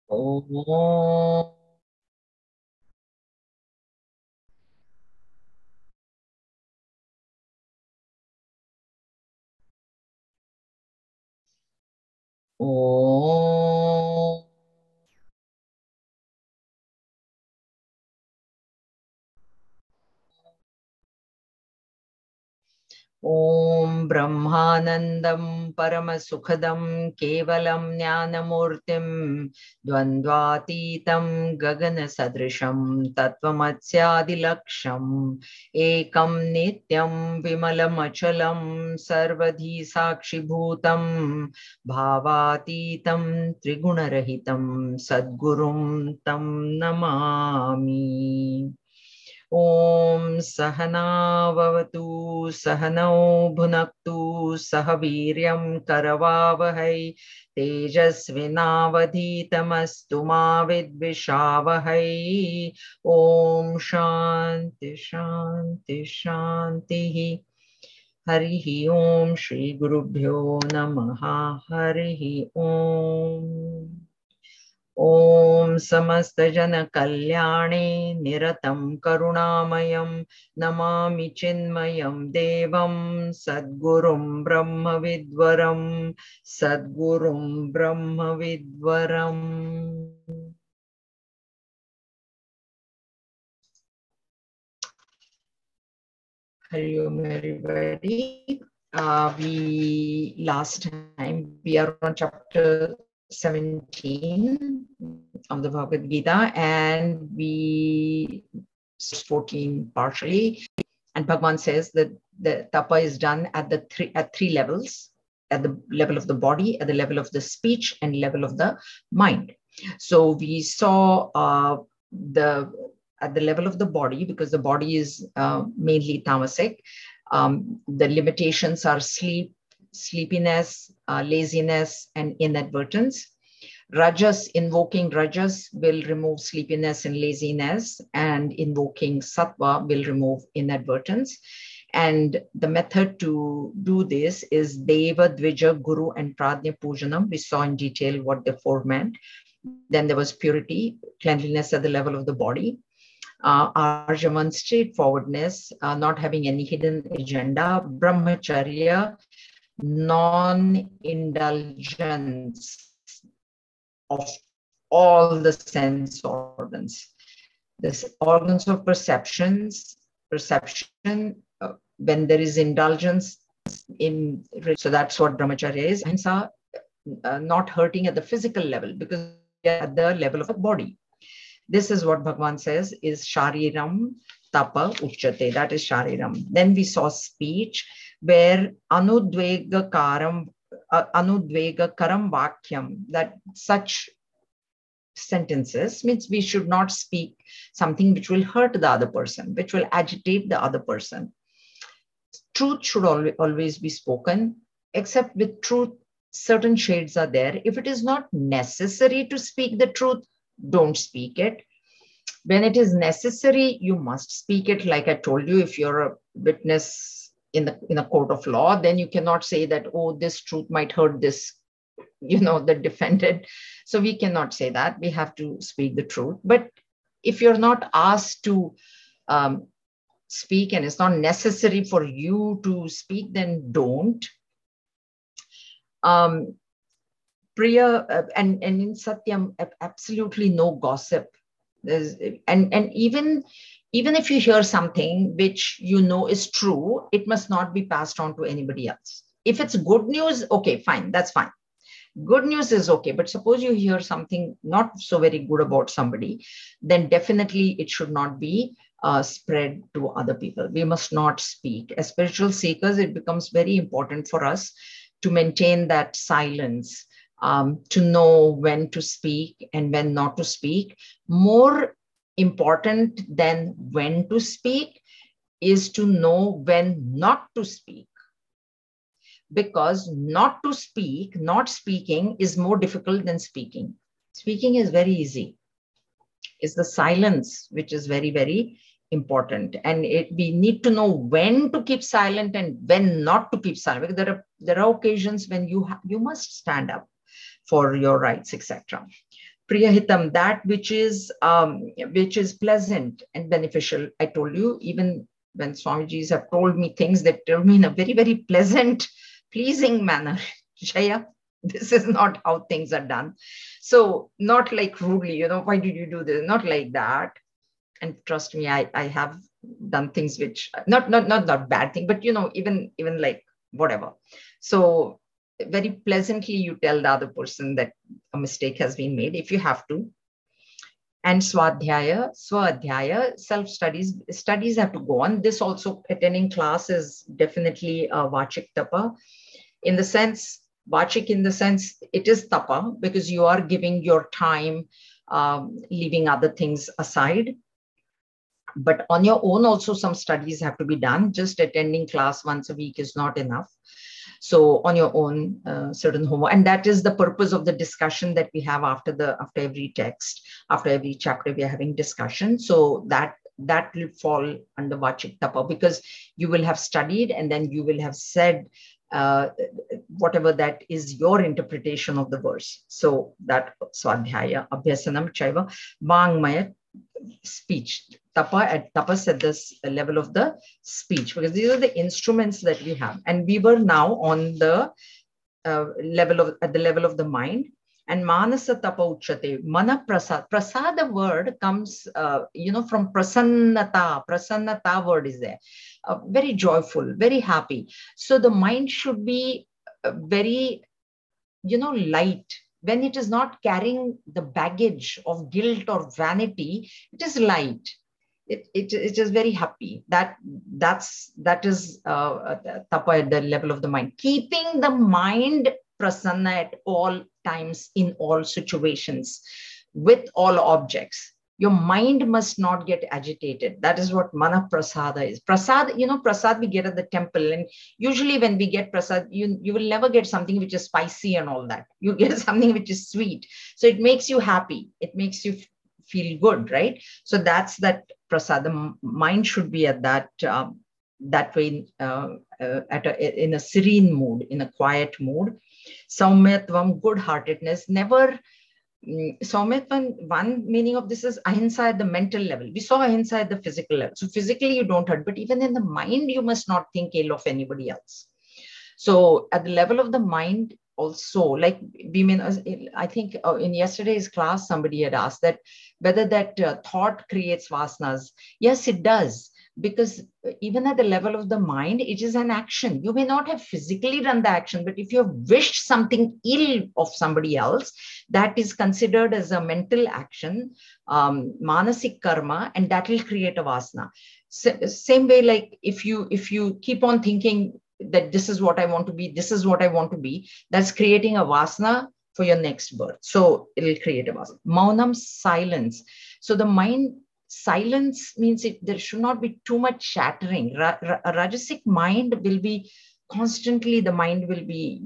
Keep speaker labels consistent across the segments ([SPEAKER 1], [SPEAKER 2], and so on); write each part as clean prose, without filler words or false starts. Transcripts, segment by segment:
[SPEAKER 1] Om. Om. Om Brahmanandam Paramasukadam Kevalam Jnanamurtim Dvandvatitam Gagana Sadrisham Tattvamatsyaadilaksham Ekam Nityam Vimalam Achalam Sarvadhi Sakshibhutam Bhavatitam Trigunarahitam Sadgurum Tam Namami. Om Sahana Vavatu Sahanau Bhunaktu Sahaviryam Karavavahai Tejasvinavadhitamastu ma vidvishavahai. Om Shanti Shanti Shanti. Harihi Om Shri Gurubhyo Namaha. Harihi Om. ॐ समस्तजनकल्याणे निरतं करुणामयं नमामि चिन्मयं देवं सद्गुरुं ब्रह्मविद्वरं सद्गुरुं ब्रह्मविद्वरम्. Hari Om everybody. We last time we are on chapter 17 of the Bhagavad Gita, and we 14 partially. And Bhagavan says that the tapa is done at three levels: at the level of the body, at the level of the speech, and level of the mind. So we saw the at the level of the body, because the body is mainly tamasic. The limitations are sleepiness, laziness, and inadvertence. Rajas, invoking Rajas will remove sleepiness and laziness, and invoking Sattva will remove inadvertence. And the method to do this is Deva, Dvija, Guru, and Pradnya Pujanam. We saw in detail what the four meant. Then there was purity, cleanliness at the level of the body. Arjavan, straightforwardness, not having any hidden agenda. Brahmacharya, non-indulgence of all the sense organs. This organs of perception, when there is indulgence in, so that's what brahmacharya is. Ahimsa, not hurting at the physical level, because at the level of the body. This is what Bhagavan says is Shariram Tapa Uchate. That is Shariram. Then we saw speech, where Anudvega Karam Vakyam, that such sentences means we should not speak something which will hurt the other person, which will agitate the other person. Truth should always be spoken, except with truth, certain shades are there. If it is not necessary to speak the truth, don't speak it. When it is necessary, you must speak it. Like I told you, if you're a witness in a court of law, then you cannot say that, oh, this truth might hurt this, the defendant. So we cannot say that. We have to speak the truth. But if you're not asked to speak, and it's not necessary for you to speak, then don't. Priya, and in Satyam, absolutely no gossip. And even if you hear something which you know is true, it must not be passed on to anybody else. If it's good news, okay, fine, that's fine. Good news is okay, but suppose you hear something not so very good about somebody, then definitely it should not be spread to other people. We must not speak. As spiritual seekers, it becomes very important for us to maintain that silence, to know when to speak and when not to speak. More important than when to speak is to know when not to speak. Because not speaking is more difficult than speaking. Speaking is very easy. It's the silence which is very, very important. And we need to know when to keep silent and when not to keep silent. Because there are occasions when you must stand up for your rights, etc. Priyahitam, that which is pleasant and beneficial. I told you, even when Swamijis have told me things, that tell me in a very, very pleasant, pleasing manner. Jaya, this is not how things are done. So not like rudely, why did you do this? Not like that. And trust me, I have done things which not bad thing, but even like whatever. So very pleasantly you tell the other person that a mistake has been made if you have to. And swadhyaya, studies have to go on. This also, attending class is definitely a vachik tapa, in the sense, it is tapa because you are giving your time, leaving other things aside. But on your own also some studies have to be done. Just attending class once a week is not enough. So on your own, certain homework, and that is the purpose of the discussion that we have after every text, after every chapter we are having discussion. So that will fall under vachik tapa, because you will have studied and then you will have said whatever that is your interpretation of the verse. So that swadhyaya, abhyasanam chaiva, vangmaya, speech. Tapas at this level of the speech, because these are the instruments that we have. And we were now on the at the level of the mind. And manasa tapa uchate, mana prasad. Prasad, the word comes, from prasannata. Prasannata word is there. Very joyful, very happy. So the mind should be very, light. When it is not carrying the baggage of guilt or vanity, it is light. It is very happy. That is tapa at the level of the mind. Keeping the mind prasanna at all times, in all situations, with all objects. Your mind must not get agitated. That is what mana prasada is. Prasad, prasad we get at the temple. And usually when we get prasad, you will never get something which is spicy and all that. You get something which is sweet. So it makes you happy. It makes you feel good, right? So that's that prasad. The mind should be at that way, in a serene mood, in a quiet mood. Saumyatvam, good-heartedness. Never. Saumyatvam, one meaning of this is ahimsa at the mental level. We saw ahimsa at the physical level. So physically you don't hurt, but even in the mind, you must not think ill of anybody else. So at the level of the mind also, like I think in yesterday's class, somebody had asked that whether that thought creates vasanas. Yes, it does. Because even at the level of the mind, it is an action. You may not have physically done the action, but if you have wished something ill of somebody else, that is considered as a mental action, manasik karma, and that will create a vasana. Same way, like if you keep on thinking that this is what I want to be, this is what I want to be, that's creating a vasana for your next birth. So it will create a vasana. Maunam, silence. So the mind, silence means there should not be too much chattering. A rajasic mind will be constantly, the mind will be,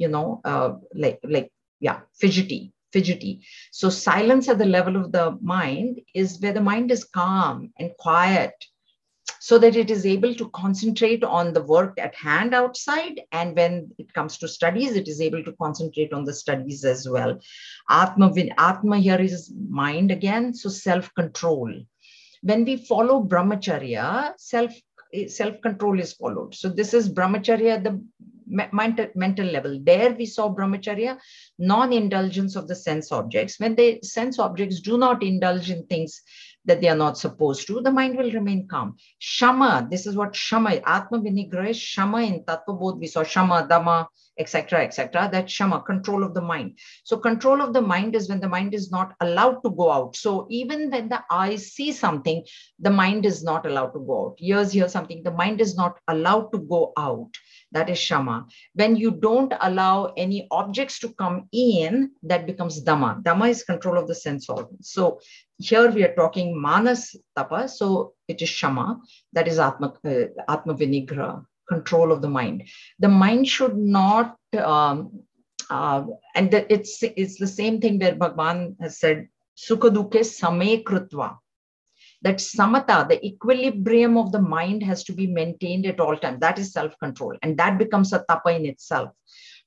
[SPEAKER 1] fidgety. So silence at the level of the mind is where the mind is calm and quiet, so that it is able to concentrate on the work at hand outside. And when it comes to studies, it is able to concentrate on the studies as well. Atma here is mind again. So self-control. When we follow brahmacharya, self-control is followed. So this is brahmacharya at the mental level. There we saw brahmacharya, non-indulgence of the sense objects. When the sense objects do not indulge in things that they are not supposed to, the mind will remain calm. Shama, this is what Shama, Atma Vinigraha is Shama. In Tattva Bodh, we saw Shama, Dhamma, etc., etc. That Shama, control of the mind. So control of the mind is when the mind is not allowed to go out. So even when the eyes see something, the mind is not allowed to go out. Ears hear something, the mind is not allowed to go out. That is Shama. When you don't allow any objects to come in, that becomes Dhamma. Dhamma is control of the sense organs. So here we are talking Manas Tapa. So it is Shama. That is Atma Vinigraha, control of the mind. The mind should not, and it's the same thing where Bhagavan has said, Sukha Dukhe Same Krutva. That samata, the equilibrium of the mind, has to be maintained at all times. That is self-control. And that becomes a tapa in itself.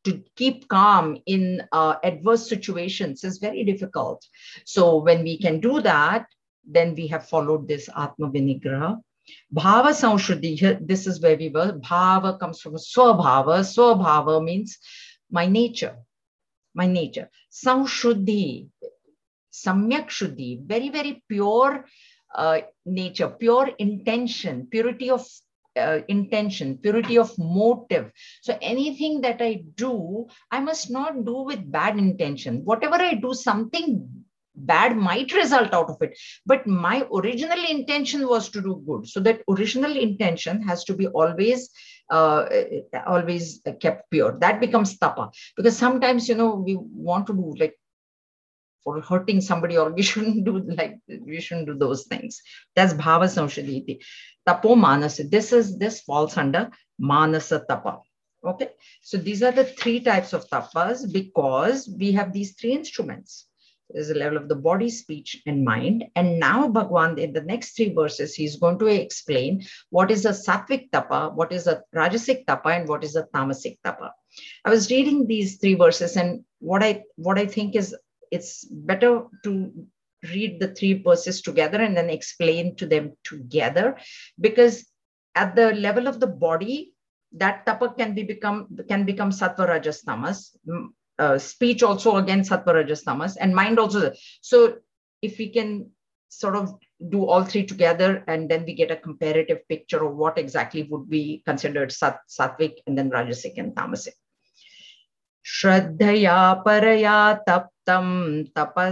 [SPEAKER 1] to keep calm in adverse situations is very difficult. So when we can do that, then we have followed this Atma Vinigraha. Bhava Samshuddhi, this is where we were. Bhava comes from Swabhava. Swabhava means my nature, my nature. Samshuddhi, Samyak Shuddhi, very, very pure nature, pure intention, purity of intention, purity of motive. So anything that I do, I must not do with bad intention. Whatever I do, something bad might result out of it, but my original intention was to do good. So that original intention has to be always always kept pure. That becomes tapa, because sometimes, you know, we want to do like for hurting somebody, or we shouldn't do those things. That's bhava samshaditi. Tapo manasa. This falls under manasa tapa. Okay. So these are the three types of tapas, because we have these three instruments. There's a level of the body, speech, and mind. And now Bhagwan, in the next three verses, he's going to explain what is a sattvic tapa, what is a rajasic tapa, and what is a tamasic tapa. I was reading these three verses, and what I think is, it's better to read the three verses together and then explain to them together, because at the level of the body, that tapa can become sattva, rajas, tamas. Speech also again sattva, rajas, tamas, and mind also. So if we can sort of do all three together, and then we get a comparative picture of what exactly would be considered sattvic, and then rajasic and tamasic. Shraddhaya paraya taptam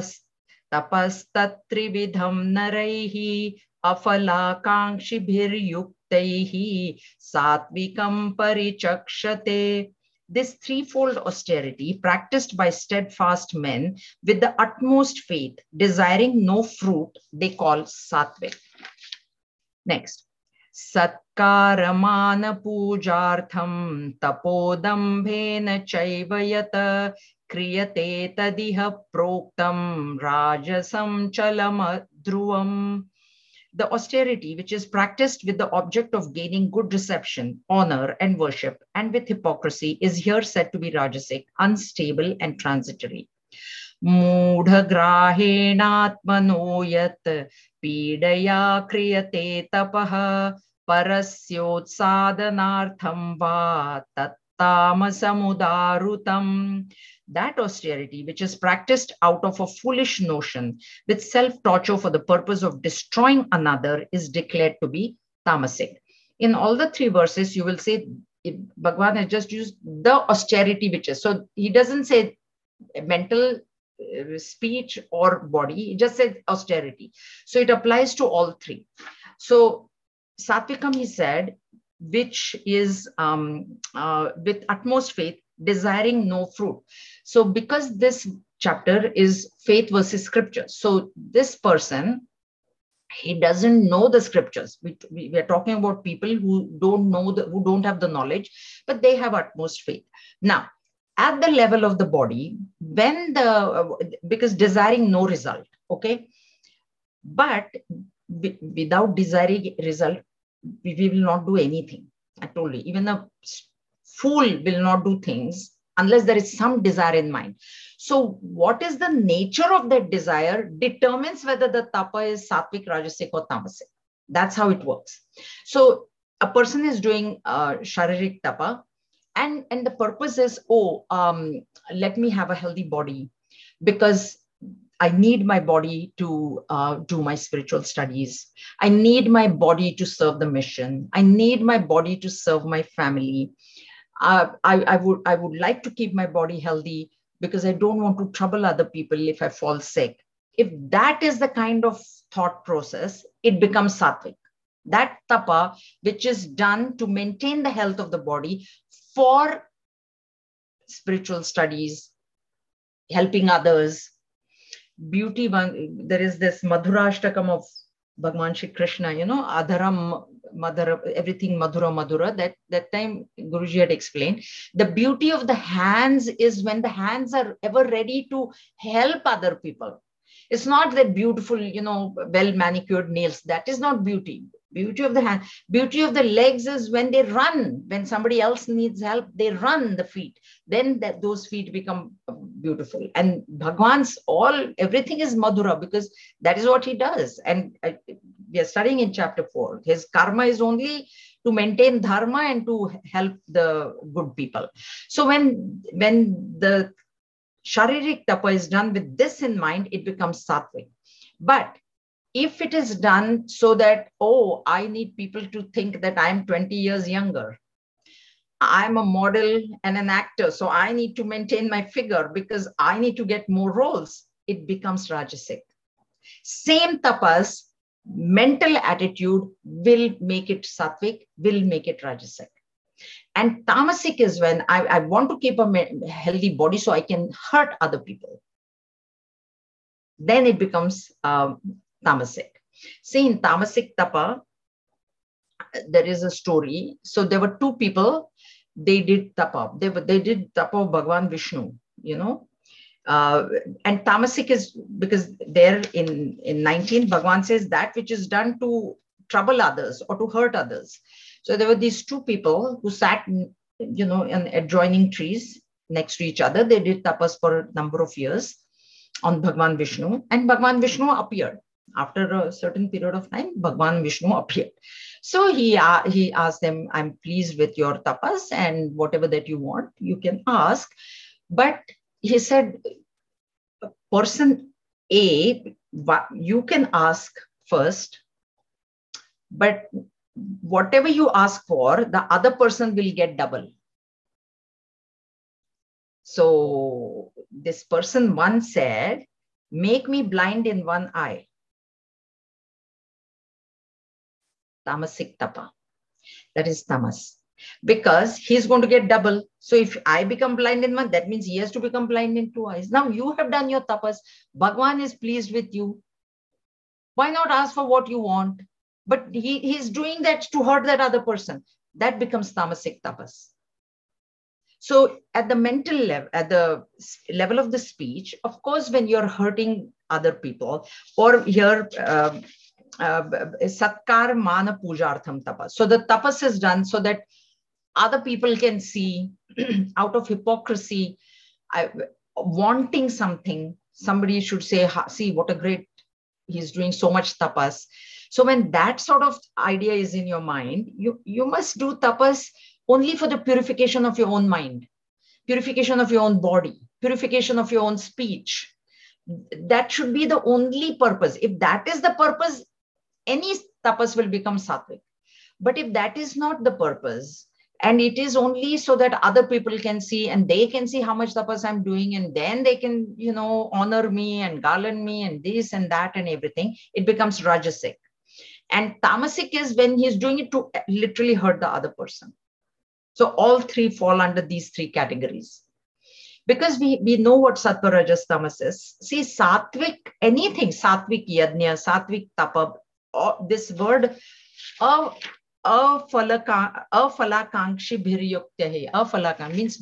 [SPEAKER 1] tapastatrividham naraihi afalakankshibiryuktaihi satvikam parichakshate. This threefold austerity, practiced by steadfast men with the utmost faith, desiring no fruit, they call sattvic. Next. Satkaramana pujartham tapodambhena chaivayata kriyate tadiha proktam rajasam chalamadhruvam. The austerity, which is practiced with the object of gaining good reception, honor, and worship, and with hypocrisy, is here said to be rajasic, unstable, and transitory. Mudha grahenatmano yat pidaya kriyate tapaha parasyotsadanartham va tattamasamudarutam. That austerity, which is practiced out of a foolish notion with self-torture for the purpose of destroying another, is declared to be tamasic. In all the three verses, you will see Bhagwan has just used the austerity, which is, so he doesn't say mental, speech, or body. He just said austerity. So it applies to all three. So Satvikam, he said, which is with utmost faith, desiring no fruit. So because this chapter is faith versus scripture, so this person, he doesn't know the scriptures. We are talking about people who don't know, who don't have the knowledge, but they have utmost faith. Now, at the level of the body, when because desiring no result, okay, but without desiring result, we will not do anything. I told you, even a fool will not do things unless there is some desire in mind. So what is the nature of that desire determines whether the tapa is sattvic, rajasic, or tamasic. That's how it works. So a person is doing sharirik tapa, and the purpose is, let me have a healthy body, because I need my body to do my spiritual studies. I need my body to serve the mission. I need my body to serve my family. I would like to keep my body healthy because I don't want to trouble other people if I fall sick. If that is the kind of thought process, it becomes sattvic. That tapa, which is done to maintain the health of the body for spiritual studies, helping others, beauty. There is this Madhurashtakam of Bhagwan Shri Krishna, you know, Adharam, Madhura, everything Madhura, Madhura. That time Guruji had explained. The beauty of the hands is when the hands are ever ready to help other people. It's not that beautiful, well manicured nails. That is not beauty. Beauty of the hand, beauty of the legs is when they run. When somebody else needs help, they run the feet. Then those feet become beautiful. And Bhagwan's everything is Madhura, because that is what he does. And we are studying in chapter 4. His karma is only to maintain dharma and to help the good people. So when the Sharirik tapa is done with this in mind, it becomes sattvic. But if it is done so that, oh, I need people to think that I'm 20 years younger, I'm a model and an actor, so I need to maintain my figure because I need to get more roles, it becomes rajasic. Same tapas, mental attitude will make it sattvic, will make it rajasic. And tamasic is when I want to keep a healthy body so I can hurt other people. Then it becomes tamasic. See, in tamasic tapa, there is a story. So there were two people, they did tapa. They did tapa of Bhagavan Vishnu, and tamasic is because there in 19, Bhagavan says that which is done to trouble others or to hurt others. So there were these two people who sat, in adjoining trees next to each other. They did tapas for a number of years on Bhagavan Vishnu, and Bhagavan Vishnu appeared. After a certain period of time, Bhagavan Vishnu appeared. So he asked them, I'm pleased with your tapas, and whatever that you want, you can ask. But he said, person A, you can ask first, but whatever you ask for, the other person will get double. So this person once said, make me blind in one eye. Tamasic tapa. That is tamas. Because he's going to get double. So if I become blind in one, that means he has to become blind in two eyes. Now you have done your tapas. Bhagwan is pleased with you. Why not ask for what you want? But he's doing that to hurt that other person. That becomes tamasic tapas. So at the mental level, at the level of the speech, of course, when you're hurting other people, or here, satkar mana pujartham tapas. So the tapas is done so that other people can see out of hypocrisy, wanting something, somebody should say, see what a great, he's doing so much tapas. So when that sort of idea is in your mind, you must do tapas only for the purification of your own mind, purification of your own body, purification of your own speech. That should be the only purpose. If that is the purpose, any tapas will become sattvic. But if that is not the purpose, and it is only so that other people can see, and they can see how much tapas I'm doing, and then they can, honor me and garland me and this and that and everything, it becomes rajasic. And tamasic is when he's doing it to literally hurt the other person. So all three fall under these three categories. Because we know what sattva, rajas, tamas is. See, sattvic, anything, sattvic yajna, sattvic tapa, this word, afalakankshi bhiryukta hai. Afalaka means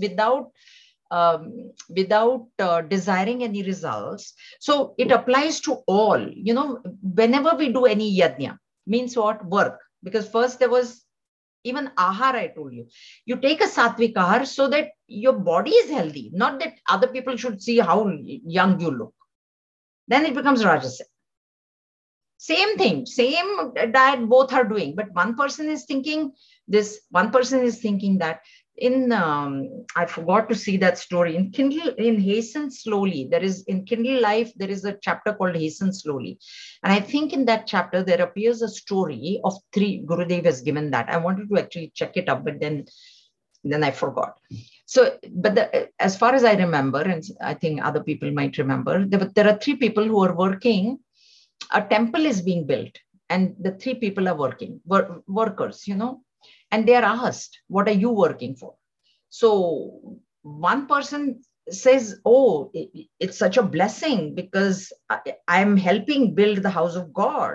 [SPEAKER 1] without desiring any results. So it applies to all, whenever we do any yajna, means what? Work. Because first there was even ahar, I told you. You take a sattvic ahar so that your body is healthy, not that other people should see how young you look. Then it becomes rajasic. Same thing, same diet both are doing, but one person is thinking this, one person is thinking that. In I forgot to see that story in Kindle, in Hasten Slowly. There is in Kindle Life, there is a chapter called Hasten Slowly, and I think in that chapter there appears a story of three. Gurudev has given that. I wanted to actually check it up, but then I forgot. So, but as far as I remember, and I think other people might remember, there are three people who are working. A temple is being built, and the three people are workers, and they are asked, what are you working for? So one person says, oh, it's such a blessing because I'm helping build the house of God.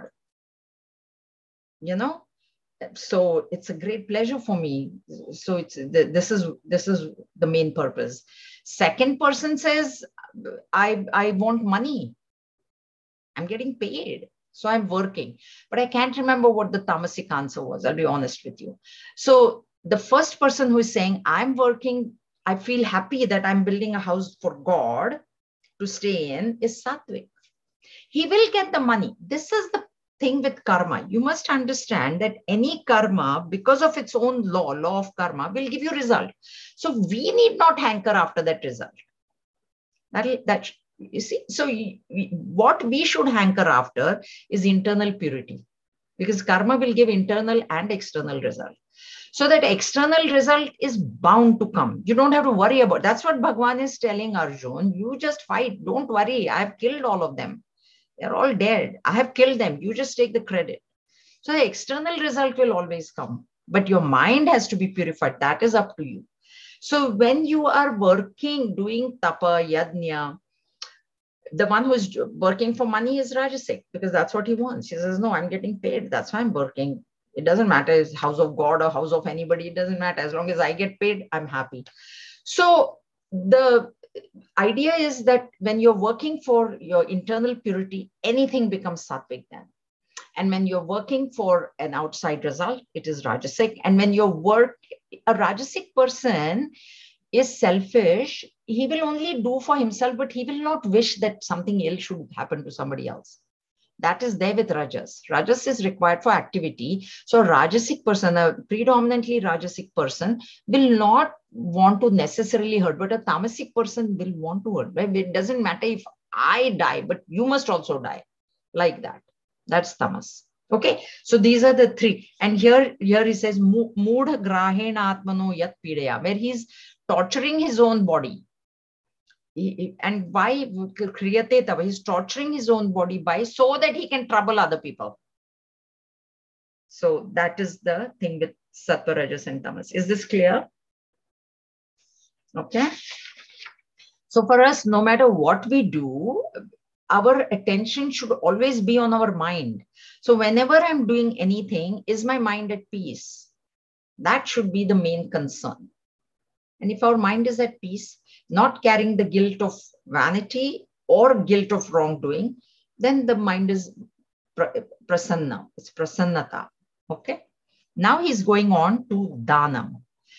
[SPEAKER 1] So it's a great pleasure for me. So this is the main purpose. Second person says, I want money. I'm getting paid. So I'm working. But I can't remember what the tamasic answer was. I'll be honest with you. So the first person who is saying, I'm working, I feel happy that I'm building a house for God to stay in, is sattvic. He will get the money. This is the thing with karma. You must understand that any karma, because of its own law of karma, will give you result. So we need not hanker after that result. That you see. So what we should hanker after is internal purity, because karma will give internal and external result. So that external result is bound to come. You don't have to worry about. That's what Bhagwan is telling Arjun. You just fight. Don't worry. I've killed all of them. They're all dead. I have killed them. You just take the credit. So the external result will always come, but your mind has to be purified. That is up to you. So when you are working, doing tapa, yajna, the one who is working for money is Rajasic, because that's what he wants. He says, no, I'm getting paid. That's why I'm working. It doesn't matter if it's house of God or house of anybody. It doesn't matter. As long as I get paid, I'm happy. So the idea is that when you're working for your internal purity, anything becomes sattvic then. And when you're working for an outside result, it is Rajasic. And when you work, a Rajasic person is selfish. He will only do for himself, but he will not wish that something else should happen to somebody else. That is there with Rajas. Rajas is required for activity. So a Rajasic person, a predominantly Rajasic person, will not want to necessarily hurt, but a Tamasic person will want to hurt. It doesn't matter if I die, but you must also die. Like that. That's tamas. Okay. So these are the three. And here he says, Moodha grahena atmano yat pidaya, where he's torturing his own body. And why kriyate tava? He's torturing his own body by so that he can trouble other people. So that is the thing with sattva, rajas, and tamas. Is this clear? Okay. So for us, no matter what we do, our attention should always be on our mind. So whenever I'm doing anything, is my mind at peace? That should be the main concern. And if our mind is at peace, not carrying the guilt of vanity or guilt of wrongdoing, then the mind is prasanna. It's prasannata. Okay. Now he's going on to dhanam.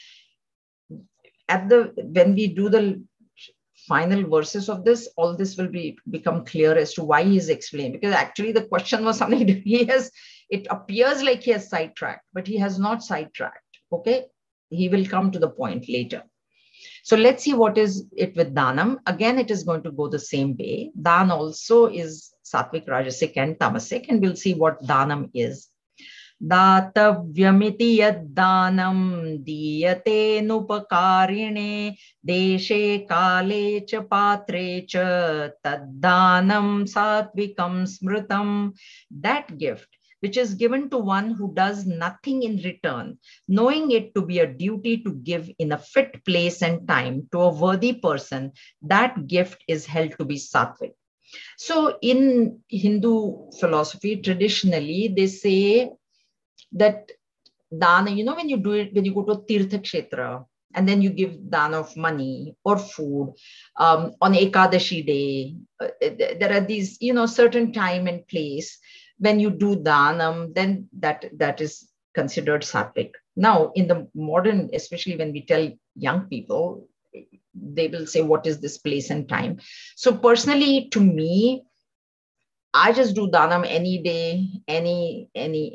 [SPEAKER 1] When we do the final verses of this, all this will become clear as to why he's explained. Because actually the question was something it appears like he has sidetracked, but he has not sidetracked. Okay. He will come to the point later. So let's see what is it with dhanam. Again, it is going to go the same way. Dan also is sattvic, rajasic, and tamasic, and we'll see what dhanam is. Datavyamiti yaddanam diyate nupakarine deshe kale cha patre cha taddanam sattvikam smritam. That gift which is given to one who does nothing in return, knowing it to be a duty to give in a fit place and time to a worthy person, that gift is held to be sattvic. So in Hindu philosophy, traditionally, they say that dana, when you do it, when you go to a tirtha kshetra, and then you give dana of money or food on Ekadashi day, there are these, certain time and place. When you do dhanam, then that is considered sattvic. Now, in the modern, especially when we tell young people, they will say, what is this place and time? So personally, to me, I just do dhanam any day, any,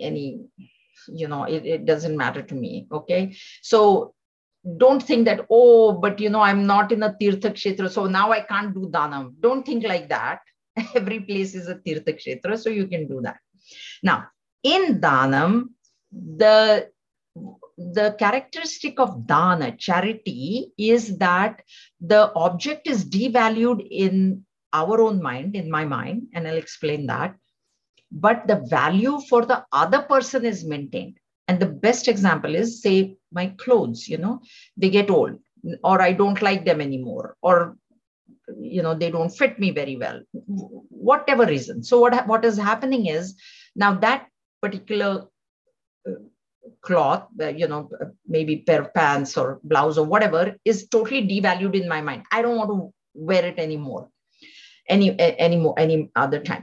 [SPEAKER 1] it doesn't matter to me. Okay. So don't think that, but I'm not in a tirtha kshetra, so now I can't do dhanam. Don't think like that. Every place is a tirtha kshetra, so you can do that. Now, in dhanam, the characteristic of dana, charity, is that the object is devalued in our own mind, in my mind, and I'll explain that. But the value for the other person is maintained. And the best example is, say, my clothes, they get old, or I don't like them anymore, or they don't fit me very well, whatever reason. So what is happening is, now that particular cloth, maybe pair of pants or blouse or whatever, is totally devalued in my mind. I don't want to wear it anymore, any other time.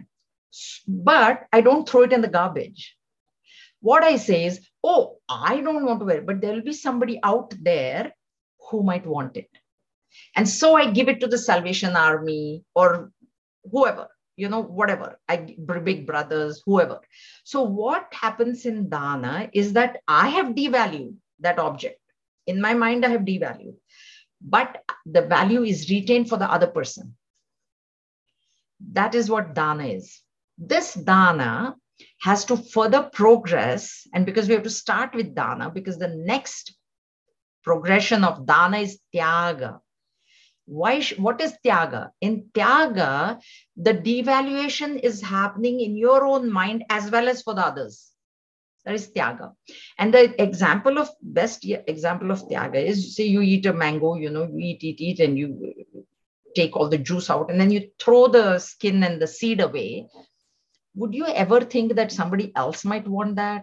[SPEAKER 1] But I don't throw it in the garbage. What I say is, oh, I don't want to wear it, but there will be somebody out there who might want it. And so I give it to the Salvation Army or whoever, whatever, big brothers, whoever. So what happens in dana is that I have devalued that object. In my mind, I have devalued, but the value is retained for the other person. That is what dana is. This dana has to further progress. And because we have to start with dana, because the next progression of dana is tyaga. What is tyaga? In tyaga, the devaluation is happening in your own mind as well as for the others. That is tyaga. And the best example of tyaga is, say you eat a mango, you eat, and you take all the juice out, and then you throw the skin and the seed away. Would you ever think that somebody else might want that?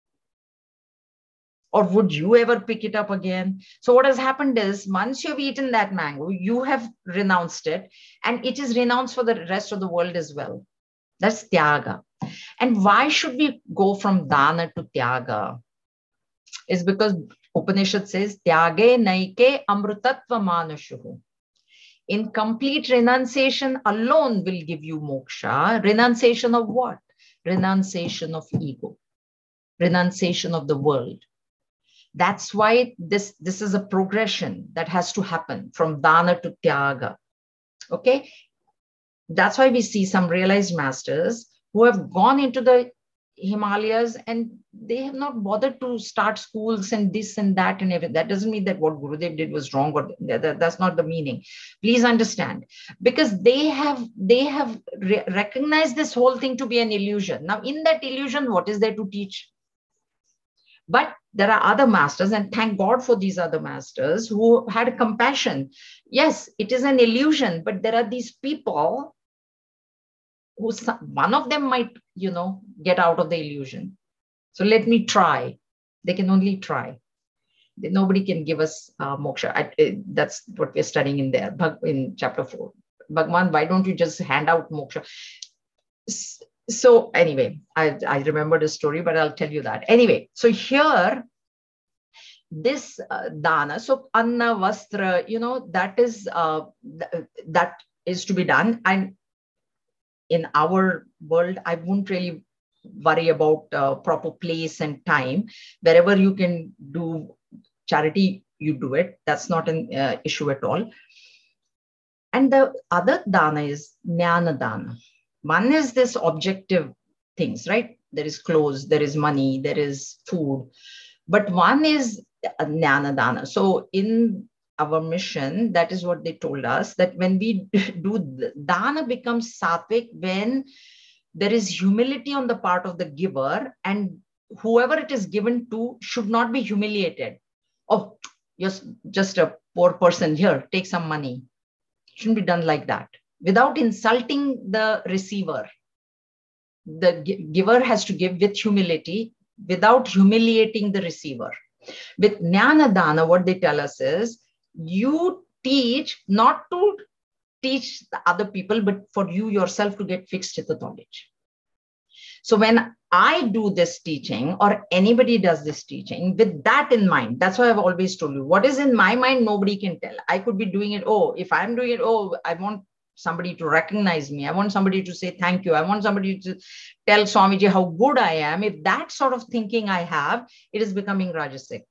[SPEAKER 1] Or would you ever pick it up again? So what has happened is, once you've eaten that mango, you have renounced it, and it is renounced for the rest of the world as well. That's tyaga. And why should we go from dana to tyaga? Is because Upanishad says, tyage naike amrutatva manushuhu. In complete renunciation alone will give you moksha. Renunciation of what? Renunciation of ego. Renunciation of the world. That's why this is a progression that has to happen from dana to tyaga. Okay. That's why we see some realized masters who have gone into the Himalayas and they have not bothered to start schools and this and that and everything. That doesn't mean that what Gurudev did was wrong, or that's not the meaning. Please understand, because they have recognized this whole thing to be an illusion. Now, in that illusion, what is there to teach? But there are other masters, and thank God for these other masters who had compassion. Yes, it is an illusion, but there are these people who, one of them might, get out of the illusion. So let me try. They can only try. Nobody can give us moksha. That's what we're studying in there, in chapter 4. Bhagwan, why don't you just hand out moksha? So anyway, I remembered a story, but I'll tell you that. Anyway, so here, this dana, so anna, vastra, that is to be done. And in our world, I wouldn't really worry about proper place and time. Wherever you can do charity, you do it. That's not an issue at all. And the other dana is jnana dana. One is this objective things, right? There is clothes, there is money, there is food. But one is jnana dana. So in our mission, that is what they told us, that when we do dana becomes sattvic when there is humility on the part of the giver, and whoever it is given to should not be humiliated. Oh, you're just a poor person, here, take some money. Shouldn't be done like that. Without insulting the receiver. The giver has to give with humility, without humiliating the receiver. With jnana dana, what they tell us is, you teach not to teach the other people, but for you yourself to get fixed with the knowledge. So when I do this teaching, or anybody does this teaching, with that in mind, that's why I've always told you, what is in my mind, nobody can tell. I could be doing it. Oh, if I'm doing it, oh, I want somebody to recognize me. I want somebody to say thank you. I want somebody to tell Swamiji how good I am. If that sort of thinking I have, it is becoming Rajasic.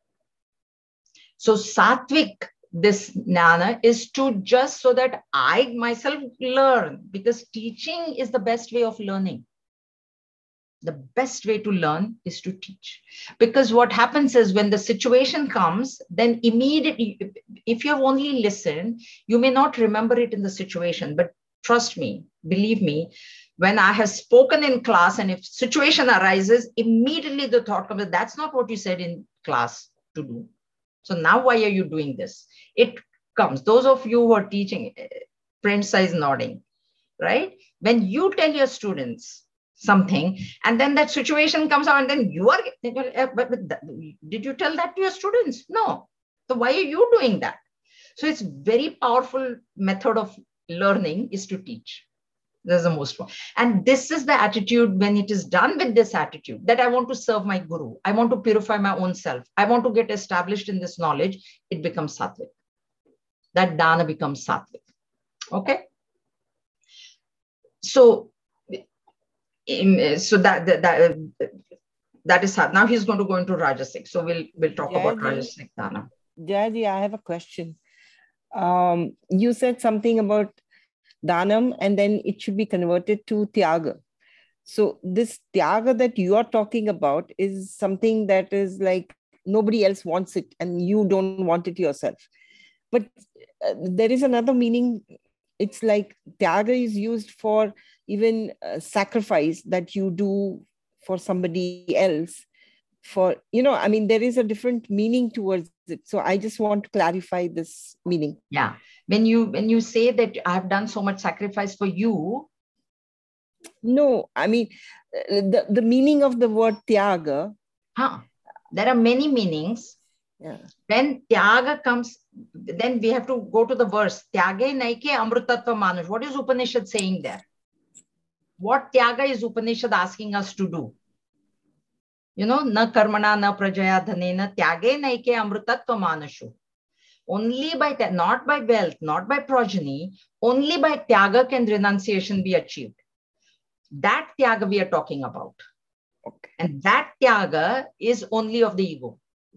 [SPEAKER 1] So sattvic, this jnana, is to just so that I myself learn, because teaching is the best way of learning. The best way to learn is to teach. Because what happens is, when the situation comes, then immediately, if you have only listened, you may not remember it in the situation. But trust me, believe me, when I have spoken in class, and if situation arises, immediately the thought comes, that's not what you said in class to do. So now why are you doing this? It comes. Those of you who are teaching, print size nodding, right? When you tell your students something, and then that situation comes out, and then you are, did you tell that to your students? No. So why are you doing that? So it's very powerful method of learning is to teach. That's the most one. And this is the attitude when it is done with this attitude that I want to serve my guru. I want to purify my own self. I want to get established in this knowledge. It becomes sattvic. That dana becomes sattvic. Okay. So, that is how. Now he's going to go into Rajasic. So we'll talk about Rajasic dana.
[SPEAKER 2] Jayaji, I have a question. You said something about Danam and then it should be converted to Tyaga. So this Tyaga that you are talking about is something that is like nobody else wants it and you don't want it yourself. But there is another meaning. It's like Tyaga is used for even sacrifice that you do for somebody else. For, I mean, there is a different meaning towards it. So I just want to clarify this meaning.
[SPEAKER 1] Yeah. When you say that I have done so much sacrifice for you.
[SPEAKER 2] No, I mean, the meaning of the word Tyaga.
[SPEAKER 1] There are many meanings.
[SPEAKER 2] Yeah.
[SPEAKER 1] When Tyaga comes, then we have to go to the verse. Tyage naike amrutatva manush. What is Upanishad saying there? What Tyaga is Upanishad asking us to do? Na karmana, na prajaya dhanena, tyage naike amrutatva manushu. Only by that, not by wealth, not by progeny, only by Tyaga can renunciation be achieved. That Tyaga we are talking about.
[SPEAKER 2] Okay.
[SPEAKER 1] And that Tyaga is only of the ego.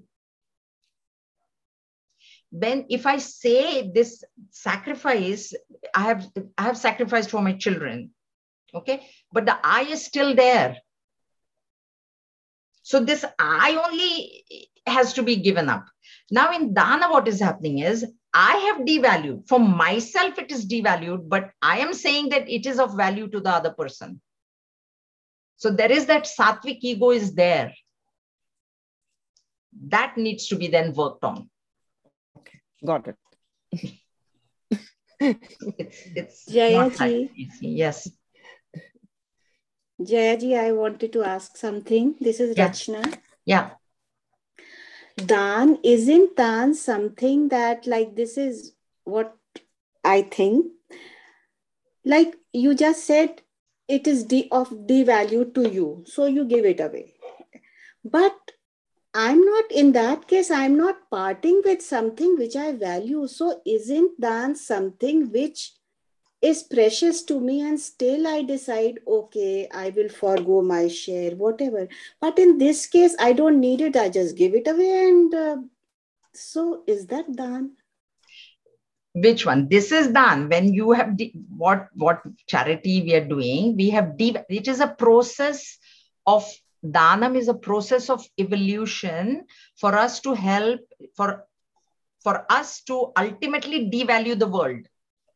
[SPEAKER 1] When if I say this sacrifice, I have sacrificed for my children, okay, but the I is still there. So this I only has to be given up. Now in dana, what is happening is I have devalued. For myself, it is devalued, but I am saying that it is of value to the other person. So there is that sattvic ego is there. That needs to be then worked on.
[SPEAKER 2] Got it.
[SPEAKER 1] it's not that easy. Yes.
[SPEAKER 3] Jayaji, I wanted to ask something. This is Rachna.
[SPEAKER 1] Yeah.
[SPEAKER 3] Isn't Dan something that, like, this is what I think. Like you just said, it is of devalue to you, so you give it away. But I'm not, in that case, I'm not parting with something which I value. So isn't Dan something which is precious to me, and still I decide, okay, I will forgo my share, whatever. But in this case, I don't need it. I just give it away. And so is that Dan?
[SPEAKER 1] Which one? This is Dan. When you have what charity we are doing, we have it is a process of Danam is a process of evolution for us to help, for us to ultimately devalue the world.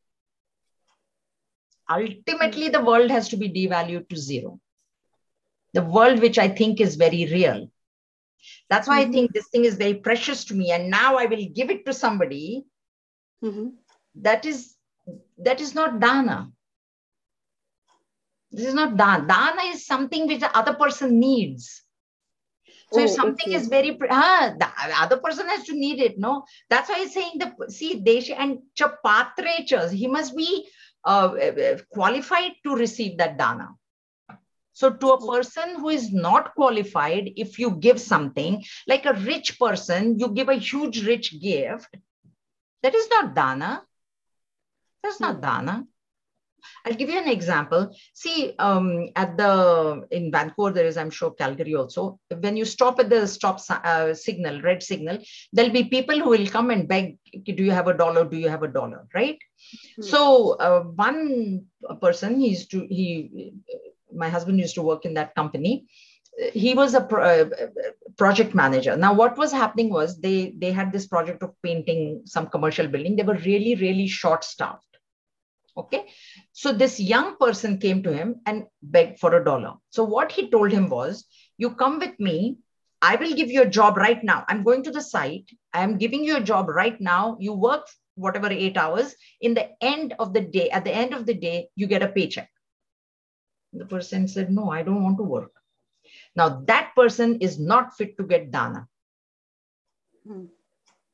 [SPEAKER 1] Ultimately, the world has to be devalued to zero. The world, which I think is very real. That's why I think this thing is very precious to me. And now I will give it to somebody. That is not dana. This is not dana. Dana is something which the other person needs. So if something is very, the other person has to need it, no? That's why he's saying, Deshi and Chapatrechas, he must be qualified to receive that dana. So to a person who is not qualified, if you give something, like a rich person, you give a huge rich gift, that is not dana. That's not dana. I'll give you an example. See, in Vancouver, there is, I'm sure, Calgary also. When you stop at the stop signal, red signal, there'll be people who will come and beg, do you have $1? Do you have $1? Right? So one person, my husband used to work in that company. He was a project manager. Now, what was happening was they had this project of painting some commercial building. They were really, really short-staffed. Okay. So this young person came to him and begged for $1. So what he told him was, you come with me. I will give you a job right now. I'm going to the site. I am giving you a job right now. You work whatever 8 hours. In the end of the day, at the end of the day, you get a paycheck. The person said, no, I don't want to work. Now that person is not fit to get dana.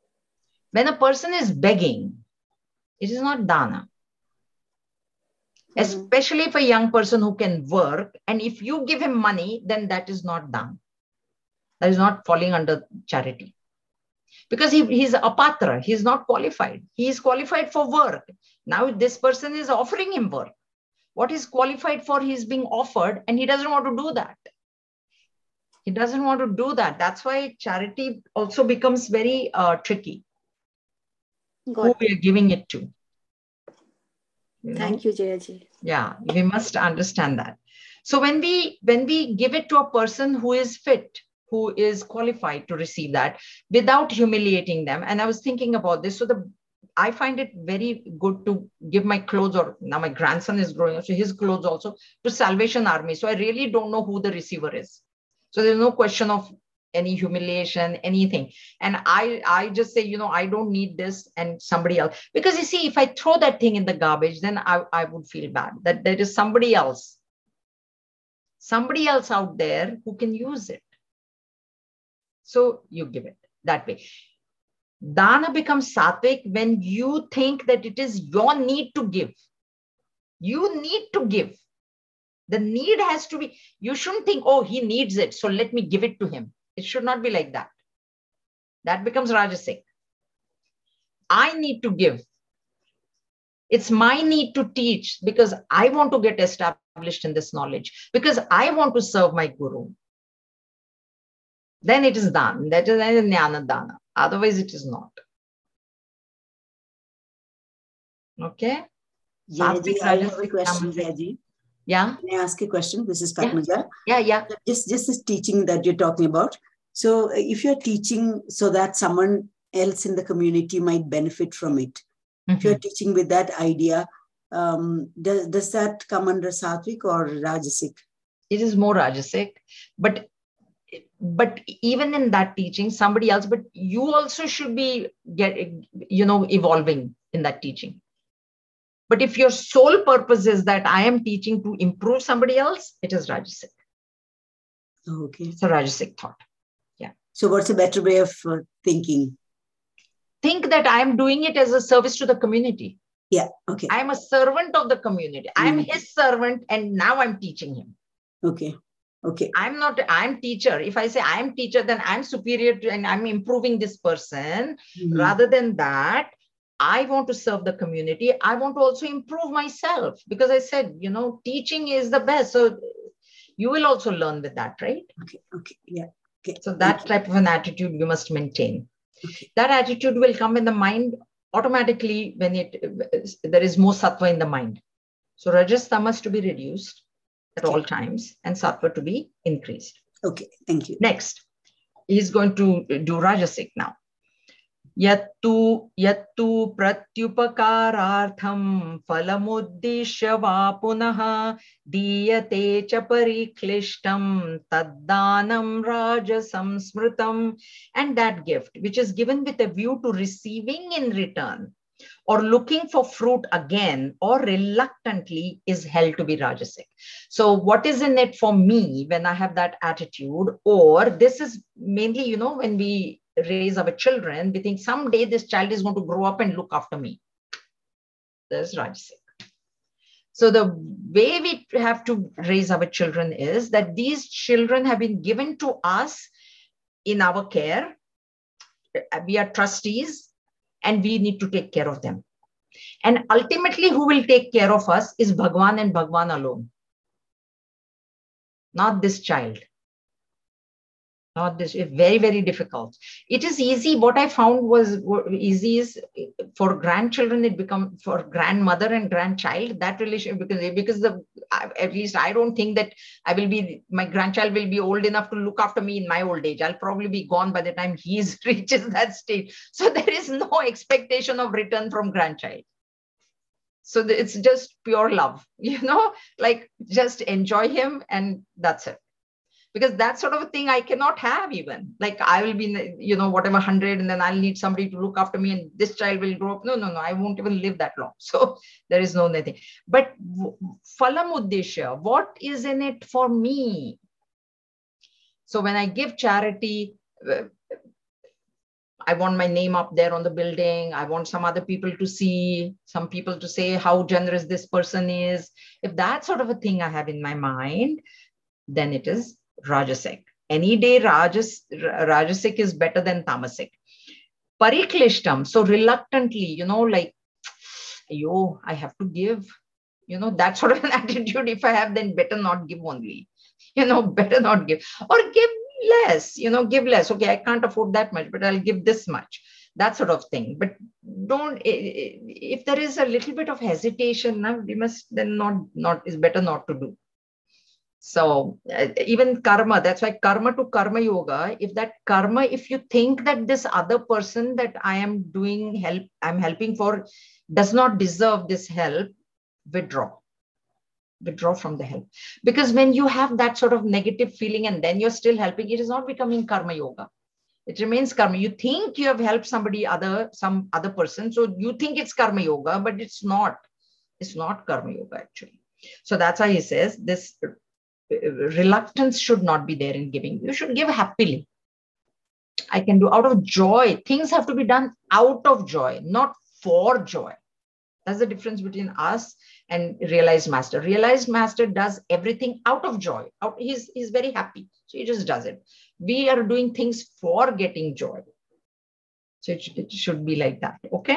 [SPEAKER 1] When a person is begging, it is not dana. especially if a young person who can work, and if you give him money, then that is not done. That is not falling under charity. Because he's a patra, he's not qualified. He is qualified for work. Now this person is offering him work. What he's qualified for, he's being offered, and he doesn't want to do that. He doesn't want to do that. That's why charity also becomes very tricky. Who we are giving it to.
[SPEAKER 3] Thank you, Jayaji.
[SPEAKER 1] Yeah, we must understand that. So when we give it to a person who is fit, who is qualified to receive that, without humiliating them. And I was thinking about this. So I find it very good to give my clothes, or now my grandson is growing up, so his clothes also, to Salvation Army. So I really don't know who the receiver is. So there's no question of any humiliation, anything. And I just say, I don't need this, and somebody else. Because you see, if I throw that thing in the garbage, then I would feel bad that there is somebody else out there who can use it. So you give it that way. Dana becomes sattvic when you think that it is your need to give. You need to give. The need has to be, you shouldn't think, oh, he needs it, so let me give it to him. It should not be like that. That becomes rajasic. I need to give. It's my need to teach because I want to get established in this knowledge, because I want to serve my guru. Then it is done. That is jnana dana. Otherwise, it is not. Okay?
[SPEAKER 4] Jayaji, I have a question, Jayaji.
[SPEAKER 1] Yeah.
[SPEAKER 4] Can I ask a question? This is Padmaja.
[SPEAKER 1] Yeah.
[SPEAKER 4] Just this teaching that you're talking about. So if you're teaching so that someone else in the community might benefit from it, if you're teaching with that idea, does that come under sattvic or rajasic?
[SPEAKER 1] It is more rajasic, but even in that teaching, somebody else, but you also should be evolving in that teaching. But if your sole purpose is that I am teaching to improve somebody else, it is rajasic.
[SPEAKER 4] Okay.
[SPEAKER 1] It's a rajasic thought. Yeah.
[SPEAKER 4] So what's a better way of thinking?
[SPEAKER 1] Think that I am doing it as a service to the community.
[SPEAKER 4] Yeah. Okay.
[SPEAKER 1] I am a servant of the community. I am his servant, and now I'm teaching him.
[SPEAKER 4] Okay.
[SPEAKER 1] I'm teacher. If I say I'm teacher, then I'm superior to, and I'm improving this person. Rather than that, I want to serve the community. I want to also improve myself, because I said, teaching is the best. So you will also learn with that, right?
[SPEAKER 4] Okay. Yeah. Okay.
[SPEAKER 1] So that type of an attitude you must maintain.
[SPEAKER 4] Okay.
[SPEAKER 1] That attitude will come in the mind automatically when there is more sattva in the mind. So rajas, tamas to be reduced at all times, and sattva to be increased.
[SPEAKER 4] Okay, thank you.
[SPEAKER 1] Next, he's going to do rajasic now. Yattu pratyupakarartham phalamuddishya va punaha diyate cha pariklishtam taddanam rajasam smritam. And that gift, which is given with a view to receiving in return, or looking for fruit again, or reluctantly, is held to be rajasic. So what is in it for me when I have that attitude? Or this is mainly, when we raise our children, we think someday this child is going to grow up and look after me. There's rajasic. So the way we have to raise our children is that these children have been given to us in our care. We are trustees, and we need to take care of them. And ultimately, who will take care of us is Bhagwan, and Bhagwan alone. Not this child. Not this. It's very, very difficult. It is easy. What I found was easy is for grandchildren, it becomes for grandmother and grandchild, that relation, because at least I don't think that my grandchild will be old enough to look after me in my old age. I'll probably be gone by the time he reaches that stage. So there is no expectation of return from grandchild. So it's just pure love, like just enjoy him, and that's it. Because that sort of a thing I cannot have even. Like I will be, whatever 100, and then I'll need somebody to look after me, and this child will grow up. No, I won't even live that long. So there is no nothing. But phalamuddeshya, what is in it for me? So when I give charity, I want my name up there on the building. I want some other people to see, some people to say how generous this person is. If that sort of a thing I have in my mind, then it is Rajasic. Any day Rajasic is better than Tamasic. Pariklishtam, so reluctantly, like, yo, I have to give, that sort of an attitude. If I have, then better not give only, better not give, or give less, give less. Okay, I can't afford that much, but I'll give this much, that sort of thing. But don't, if there is a little bit of hesitation, now we must then not is better not to do. So even karma, that's why karma to karma yoga, if you think that this other person that I'm helping for does not deserve this help, withdraw from the help. Because when you have that sort of negative feeling and then you're still helping, it is not becoming karma yoga. It remains karma. You think you have helped some other person. So you think it's karma yoga, but it's not karma yoga actually. So that's why he says this reluctance should not be there in giving. You should give happily. I can do out of joy. Things have to be done out of joy, not for joy. That's the difference between us and realized master. Realized master does everything out of joy. He's very happy. So he just does it. We are doing things for getting joy. So it should be like that. Okay.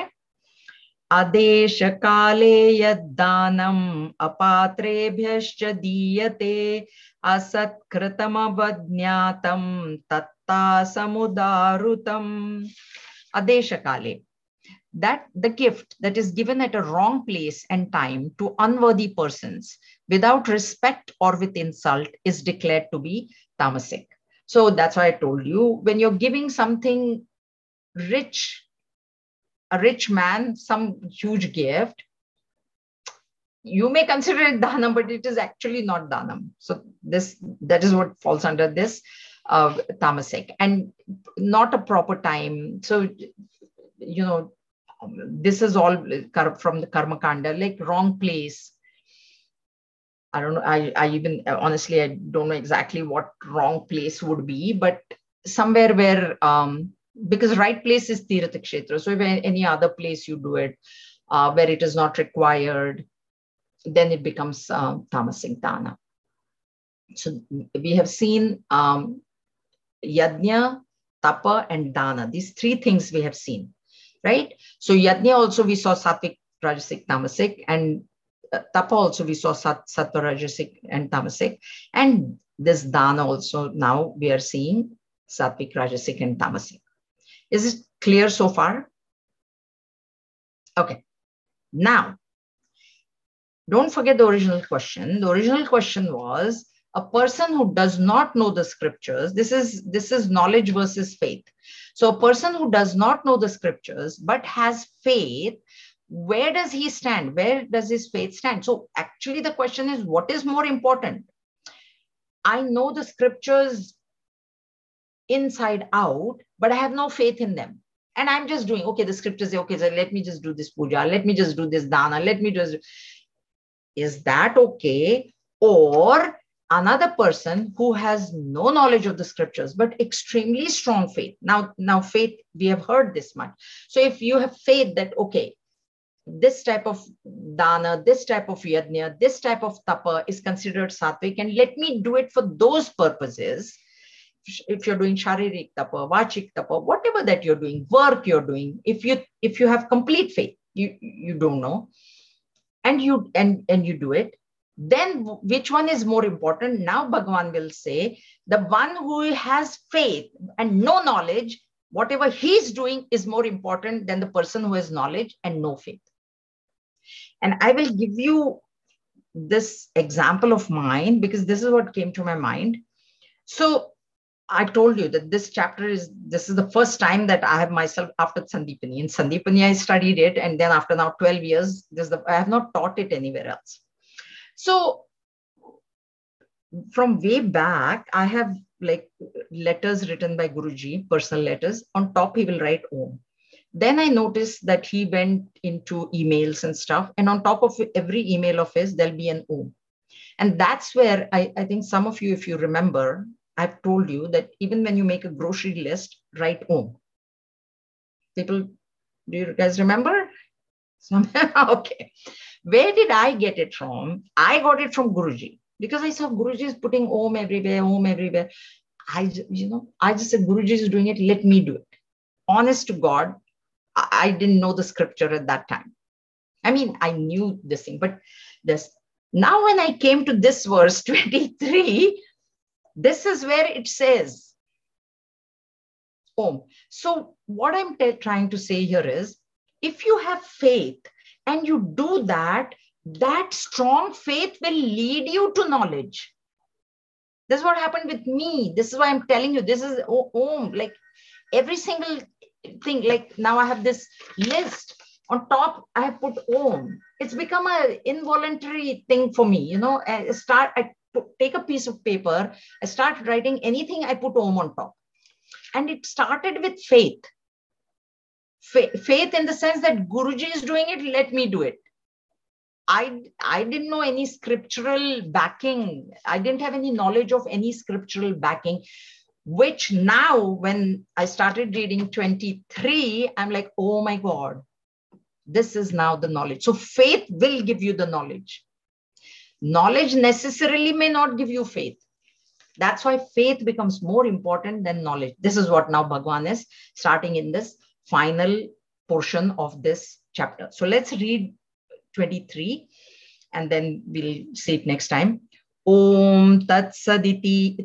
[SPEAKER 1] Adesha kale yaddanam apatrebhyascha diyate asatkritam avadnyatam tatta samudarutam. Adesha kale. That the gift that is given at a wrong place and time to unworthy persons without respect or with insult is declared to be tamasic. So that's why I told you, when you're giving something rich, a rich man, some huge gift, you may consider it dhanam, but it is actually not dhanam. So that is what falls under this tamasic, and not a proper time. So, this is all from the karma kanda, like wrong place. I don't know. I even honestly, I don't know exactly what wrong place would be, but somewhere where, because right place is Tirtha Kshetra. So if any other place you do it, where it is not required, then it becomes tamasic dana. So we have seen yajna, tapa, and dana. These three things we have seen, right? So yajna also we saw sattvic, rajasic, tamasic, and tapa also we saw sattva, rajasic, and tamasic. And this dana also now we are seeing sattvic, rajasic, and tamasic. Is it clear so far? Okay. Now, don't forget the original question. The original question was, a person who does not know the scriptures, this is knowledge versus faith. So a person who does not know the scriptures but has faith, where does he stand? Where does his faith stand? So actually the question is, what is more important? I know the scriptures inside out, but I have no faith in them. And I'm just doing, okay, the scriptures say, okay, so let me just do this puja, let me just do this dana, is that okay? Or another person who has no knowledge of the scriptures, but extremely strong faith. Now faith, we have heard this much. So if you have faith that, okay, this type of dana, this type of yajna, this type of tapa is considered sattvic, and let me do it for those purposes. If you're doing sharirik tapa, vachik tapa, whatever that you're doing, work you're doing, if you have complete faith, you don't know, and you do it, then which one is more important? Now Bhagavan will say, the one who has faith and no knowledge, whatever he's doing is more important than the person who has knowledge and no faith. And I will give you this example of mine because this is what came to my mind. So I told you that this is the first time that I have myself after Sandipani. In Sandipani, I studied it. And then after now 12 years, I have not taught it anywhere else. So from way back, I have like letters written by Guruji, personal letters. On top, he will write Om. Then I noticed that he went into emails and stuff. And on top of every email of his, there'll be an Om. And that's where I think some of you, if you remember, I've told you that even when you make a grocery list, write Om. People, do you guys remember? Okay. Where did I get it from? I got it from Guruji, because I saw Guruji is putting Om everywhere, Om everywhere. I just said, Guruji is doing it, let me do it. Honest to God, I didn't know the scripture at that time. I mean, I knew this thing, but now when I came to this verse 23, this is where it says Om. So what I'm trying to say here is, if you have faith and you do that, that strong faith will lead you to knowledge. This is what happened with me. This is why I'm telling you, this is Om, like every single thing. Like now I have this list. On top, I have put Om. It's become an involuntary thing for me. I take a piece of paper, I start writing anything, I put Om on top. And it started with faith. Faith in the sense that Guruji is doing it, let me do it. I didn't know any scriptural backing. I didn't have any knowledge of any scriptural backing, which now when I started reading 23, I'm like, oh my God, this is now the knowledge. So faith will give you the knowledge. Knowledge necessarily may not give you faith. That's why faith becomes more important than knowledge. This is what now Bhagwan is starting in this final portion of this chapter. So let's read 23 and then we'll see it next time. Om Tat Saditi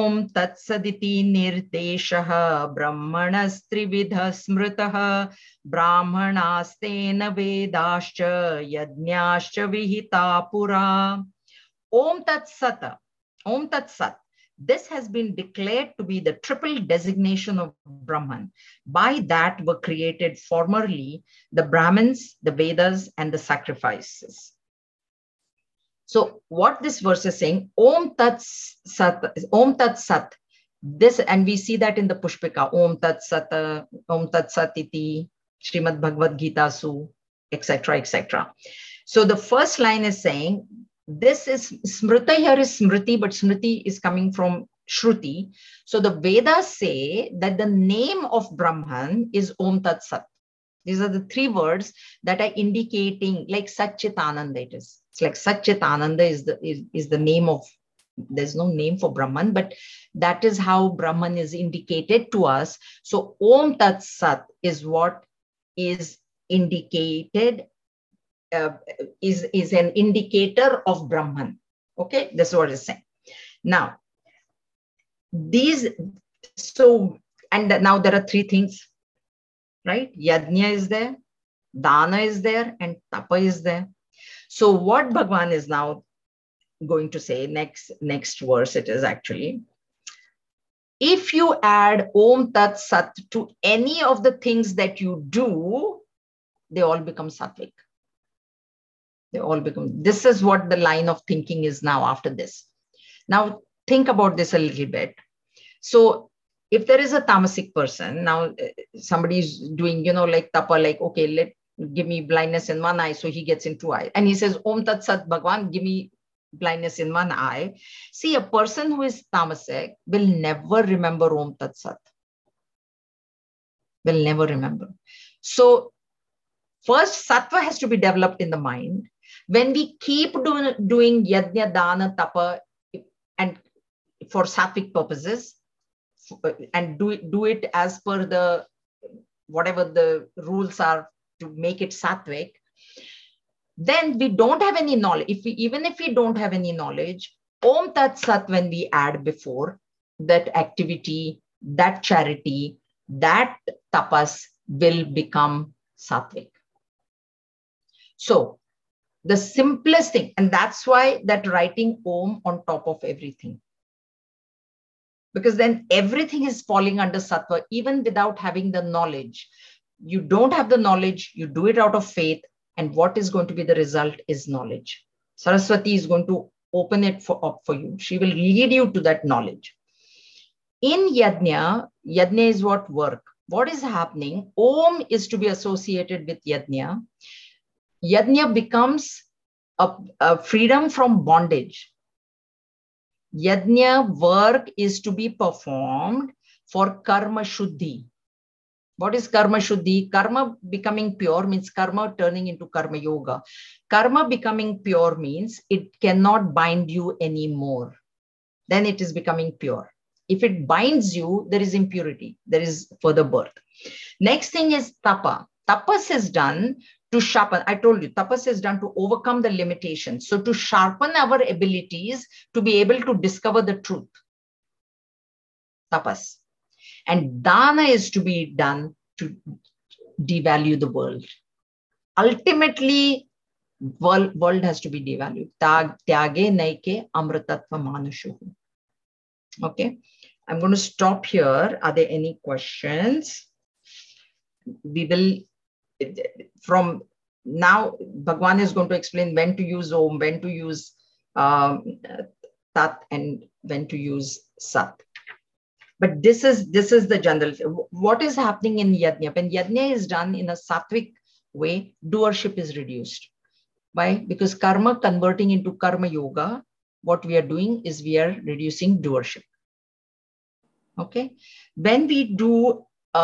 [SPEAKER 1] Nirdeshaha Brahmanas Trividha Smritaha Brahmanastena Vedascha Yajnascha Vihita Pura. Om Tat Sat. Om Tat Sat. This has been declared to be the triple designation of Brahman. By that were created formerly the Brahmins, the Vedas, and the sacrifices. So what this verse is saying, Om Tat Sat, Om Tat Sat. This, and we see that in the Pushpika, Om Tat Sat, Om Tat Satiti, Srimad Bhagavad Gita Su, etc., etc. So the first line is saying, this is Smrita, here is Smriti, but Smriti is coming from Shruti. So the Vedas say that the name of Brahman is Om Tat Sat. These are the three words that are indicating, like Satchitananda it is. It's like Satchitananda is the name of, there's no name for Brahman, but that is how Brahman is indicated to us. So Om Tat Sat is what is indicated, is an indicator of Brahman. Okay, that's what it's saying. Now, now there are three things, right? Yajna is there, Dana is there, and Tapa is there. So what Bhagwan is now going to say, next verse it is actually, if you add Om Tat Sat to any of the things that you do, they all become sattvic. They all become, this is what the line of thinking is now after this. Now think about this a little bit. So if there is a tamasic person, now somebody is doing, like tapa, like, okay, give me blindness in one eye, so he gets in two eyes. And he says, Om Tat Sat Bhagwan, give me blindness in one eye. See, a person who is tamasic will never remember Om Tat Sat. Will never remember. So first, sattva has to be developed in the mind. When we keep doing yajna, dana, tapa, and for sattvic purposes, and do it as per the whatever the rules are to make it sattvic, then we don't have any knowledge. Even if we don't have any knowledge, Om Tat Sat, when we add before that activity, that charity, that tapas will become sattvic. So the simplest thing, and that's why that writing Om on top of everything, because then everything is falling under sattva, even without having the knowledge. You don't have the knowledge, you do it out of faith, and what is going to be the result is knowledge. Saraswati is going to open it up for you. She will lead you to that knowledge. In yajna is what? Work. What is happening? Om is to be associated with yajna. Yajna becomes a freedom from bondage. Yajna work is to be performed for karma shuddhi. What is karma shuddhi? Karma becoming pure means karma turning into karma yoga. Karma becoming pure means it cannot bind you anymore. Then it is becoming pure. If it binds you, there is impurity. There is further birth. Next thing is tapa. Tapas is done to sharpen. I told you, tapas is done to overcome the limitations. So to sharpen our abilities to be able to discover the truth. Tapas. And dana is to be done to devalue the world. Ultimately, world has to be devalued. Tyage naike amritatva manushu. Okay, I'm going to stop here. Are there any questions? We will, from now, Bhagwan is going to explain when to use Om, when to use Tat, and when to use Sat. But this is the general. What is happening in Yajna? When Yajna is done in a sattvic way, doership is reduced. Why? Because karma converting into karma yoga, what we are doing is we are reducing doership. Okay. When we do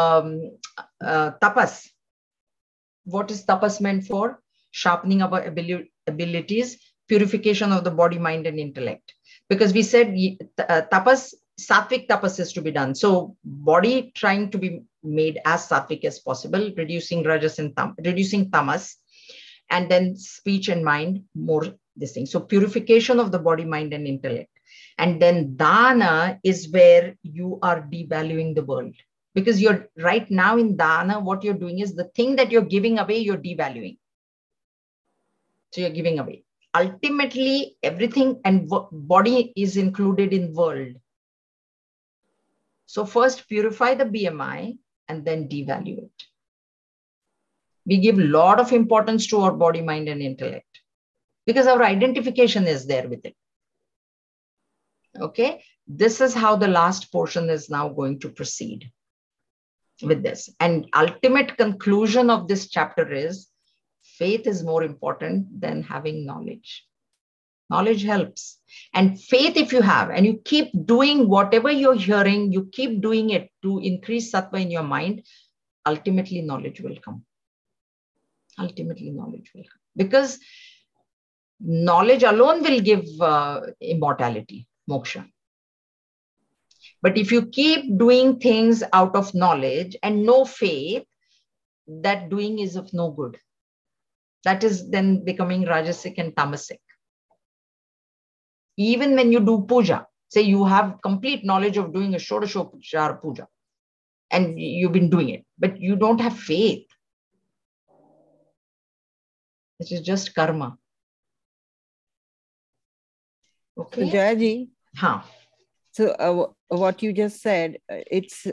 [SPEAKER 1] tapas, what is tapas meant for? Sharpening our abilities, purification of the body, mind, and intellect. Because we said tapas, sattvic tapas is to be done. So body trying to be made as sattvic as possible, reducing rajas and reducing tamas, and then speech and mind, more this thing. So purification of the body, mind, and intellect. And then dana is where you are devaluing the world. Because you're right now in dana, what you're doing is the thing that you're giving away, you're devaluing. So you're giving away. Ultimately, everything and body is included in world. So first purify the BMI and then devalue it. We give a lot of importance to our body, mind, and intellect because our identification is there with it. Okay, this is how the last portion is now going to proceed with this. And ultimate conclusion of this chapter is faith is more important than having knowledge. Knowledge helps. And faith, if you have, and you keep doing whatever you're hearing, you keep doing it to increase sattva in your mind, ultimately knowledge will come. Ultimately knowledge will come. Because knowledge alone will give immortality, moksha. But if you keep doing things out of knowledge and no faith, that doing is of no good. That is then becoming rajasic and tamasic. Even when you do puja, say you have complete knowledge of doing a Shodashopachar puja and you've been doing it, but you don't have faith. It is just karma. Okay.
[SPEAKER 2] So Jayaji,
[SPEAKER 1] So
[SPEAKER 2] what you just said, it's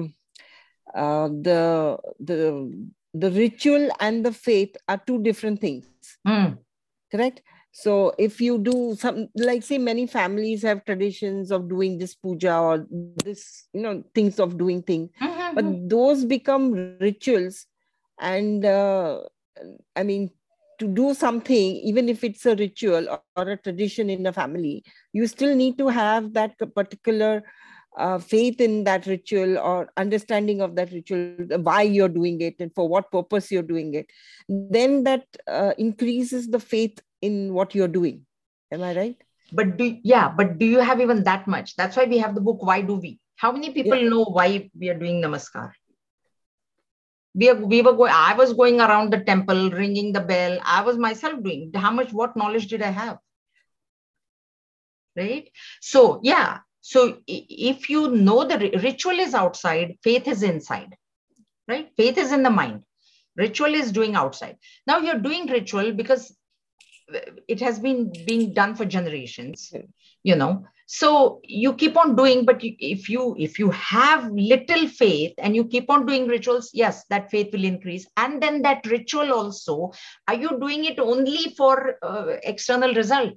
[SPEAKER 2] the ritual and the faith are two different things. Correct? So if you do some, like say many families have traditions of doing this puja or this, things of doing things, but those become rituals. And I mean, to do something, even if it's a ritual or a tradition in a family, you still need to have that particular faith in that ritual or understanding of that ritual, why you're doing it and for what purpose you're doing it. Then that increases the faith in what you're doing. Am I right?
[SPEAKER 1] But do you have even that much? That's why we have the book, Why Do We? How many people know why we are doing namaskar? We were going, I was going around the temple, ringing the bell. I was myself doing. What knowledge did I have? Right? So, So if you know the ritual is outside, faith is inside, right? Faith is in the mind. Ritual is doing outside. Now you're doing ritual because it has been being done for generations, So you keep on doing, but if you have little faith and you keep on doing rituals, yes, that faith will increase. And then that ritual also, are you doing it only for external result?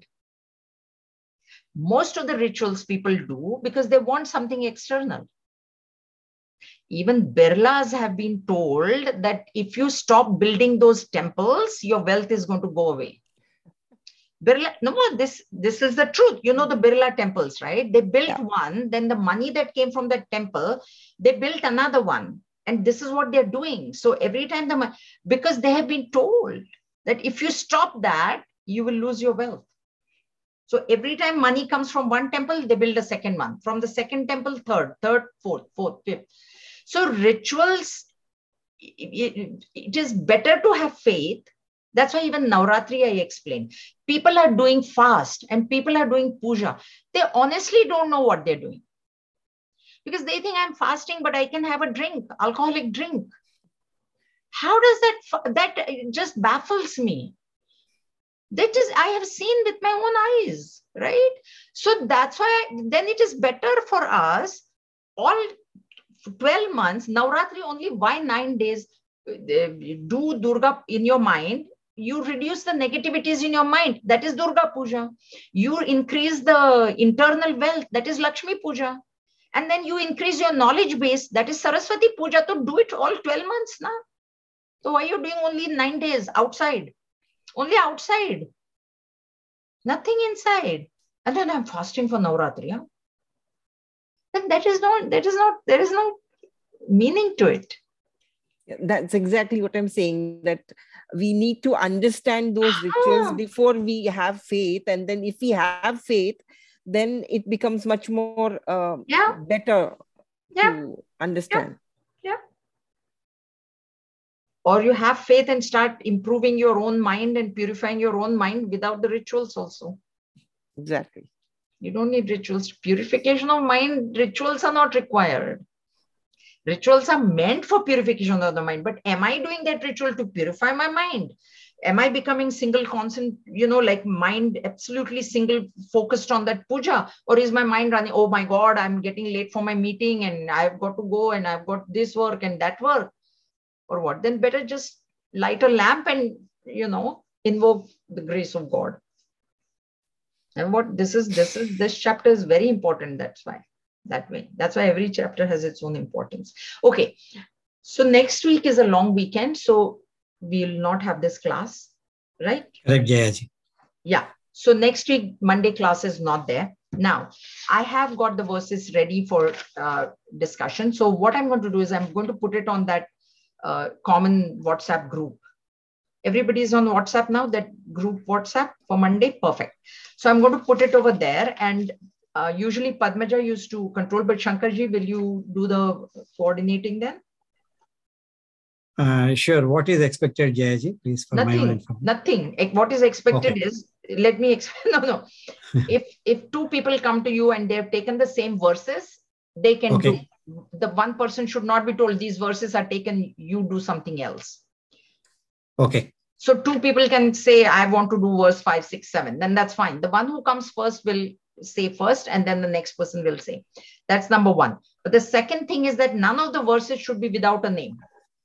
[SPEAKER 1] Most of the rituals people do because they want something external. Even Birlas have been told that if you stop building those temples, your wealth is going to go away. Birla, this is the truth. The Birla temples, right? They built one, then the money that came from that temple, they built another one. And this is what they're doing. So every time because they have been told that if you stop that, you will lose your wealth. So every time money comes from one temple, they build a second one. From the second temple, third, fourth, fifth. So rituals, it is better to have faith. That's why even Navratri, I explained. People are doing fast and people are doing puja. They honestly don't know what they're doing. Because they think I'm fasting, but I can have a drink, alcoholic drink. How does that just baffles me. That is, I have seen with my own eyes, right? So that's why then it is better for us, all 12 months, Navratri only, why 9 days? Do Durga in your mind. You reduce the negativities in your mind. That is Durga Puja. You increase the internal wealth. That is Lakshmi Puja. And then you increase your knowledge base. That is Saraswati Puja. So do it all 12 months now. So why are you doing only 9 days outside? Only outside. Nothing inside. And then I'm fasting for Navratri. Huh? Then there is no meaning to it.
[SPEAKER 2] That's exactly what I'm saying, that we need to understand those rituals before we have faith. And then if we have faith, then it becomes much more better to understand.
[SPEAKER 1] Yeah. Or you have faith and start improving your own mind and purifying your own mind without the rituals also.
[SPEAKER 2] Exactly.
[SPEAKER 1] You don't need rituals. Purification of mind, rituals are not required. Rituals are meant for purification of the mind. But am I doing that ritual to purify my mind? Am I becoming single constant, like mind absolutely single focused on that puja? Or is my mind running, oh my God, I'm getting late for my meeting and I've got to go and I've got this work and that work? Or what? Then better just light a lamp and, invoke the grace of God. And this chapter is very important. That's why. That way. That's why every chapter has its own importance. Okay. So next week is a long weekend. So we'll not have this class, right?
[SPEAKER 5] Correct, Jayaji.
[SPEAKER 1] Yeah. So next week, Monday class is not there. Now, I have got the verses ready for discussion. So what I'm going to do is I'm going to put it on that common WhatsApp group. Everybody's on WhatsApp now, that group WhatsApp for Monday. Perfect. So I'm going to put it over there. And usually Padmaja used to control, but Shankarji, will you do the coordinating then?
[SPEAKER 5] Sure. What is expected, Jayaji? Please, for my own information.
[SPEAKER 1] Nothing. What is expected is, let me explain. No. If two people come to you and they've taken the same verses, they can do. The one person should not be told these verses are taken, you do something else.
[SPEAKER 5] Okay.
[SPEAKER 1] So two people can say, I want to do verse 5, 6, 7. Then that's fine. The one who comes first will say first, and then the next person will say. That's number one. But the second thing is that none of the verses should be without a name.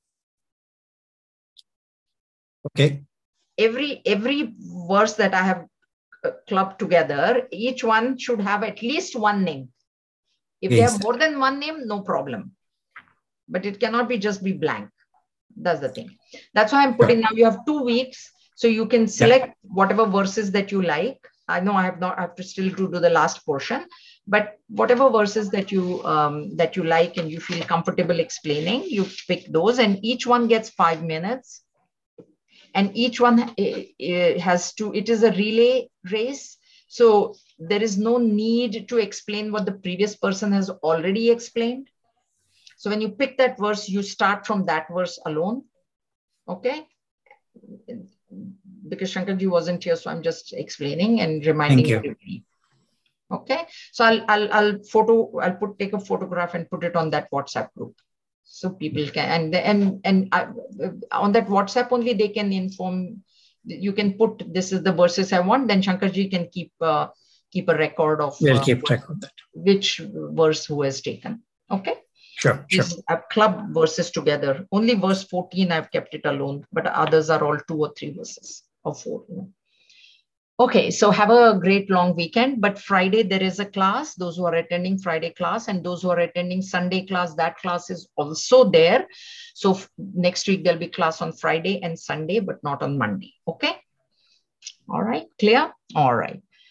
[SPEAKER 5] Okay.
[SPEAKER 1] Every verse that I have clubbed together, each one should have at least one name. If they have more than one name, no problem. But it cannot be blank. That's the thing. That's why I'm putting now, you have 2 weeks. So you can select whatever verses that you like. I know I have to still do the last portion, but whatever verses that you like and you feel comfortable explaining, you pick those, and each one gets 5 minutes. And each one it is a relay race. So there is no need to explain what the previous person has already explained. So when you pick that verse, you start from that verse alone. Okay. Because Shankarji wasn't here, so I'm just explaining and reminding everybody. Okay. So I'll take a photograph and put it on that WhatsApp group. So people can, and on that WhatsApp only they can inform, you can put, this is the verses I want, then Shankarji can keep a record of
[SPEAKER 5] keep track of that.
[SPEAKER 1] Which verse who has taken. Okay.
[SPEAKER 5] Sure.
[SPEAKER 1] I've clubbed verses together. Only verse 14, I've kept it alone, but others are all 2 or 3 verses or 4. Okay, so have a great long weekend. But Friday, there is a class. Those who are attending Friday class and those who are attending Sunday class, that class is also there. So next week, there'll be class on Friday and Sunday, but not on Monday. Okay. All right. Clear? All right.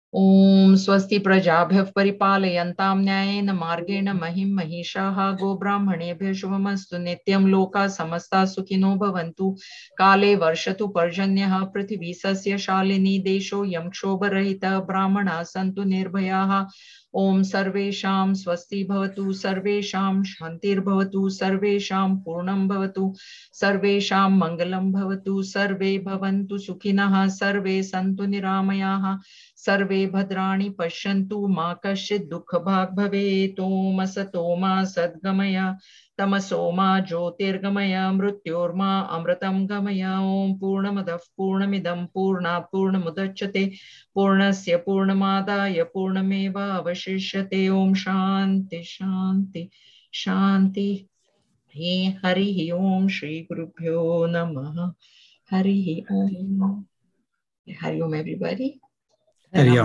[SPEAKER 1] ॐ स्वस्ति प्रजाभ्यः परिपालयन्तां न्यायेन मार्गेण महिं महिषाः गोब्राह्मणेभ्यः शुभमस्तु नित्यं लोकाः समस्ताः सुखिनो भवन्तु काले वर्षतु पर्जन्यः पृथिवी सस्यशालिनी देशोऽयं क्षोभरहितः ब्राह्मणाः सन्तु निर्भयाः ॐ सर्वेषां स्वस्ति भवतु सर्वेषां शान्तिर्भवतु सर्वेषां पूर्णं भवतु सर्वेषां मङ्गलं भवतु सर्वे भवन्तु सुखिनः सर्वे सन्तु निरामयाः सर्वे भद्राणि पश्यन्तु मा कश्चित् दुःखभाग् भवेत् ॐ असतो मा सद्गमय तमसो मा ज्योतिर्गमय मृत्योर्मा अमृतं गमय ॐ पूर्णमदः पूर्णमिदं पूर्णात् पूर्णमुदच्यते पूर्णस्य पूर्णमादाय पूर्णमेव अवशिष्यते ॐ शान्ति शान्ति शान्ति हरिः ॐ श्री गुरुभ्यो नमः हरिः ॐ. Hari Om everybody.
[SPEAKER 5] Hari Om.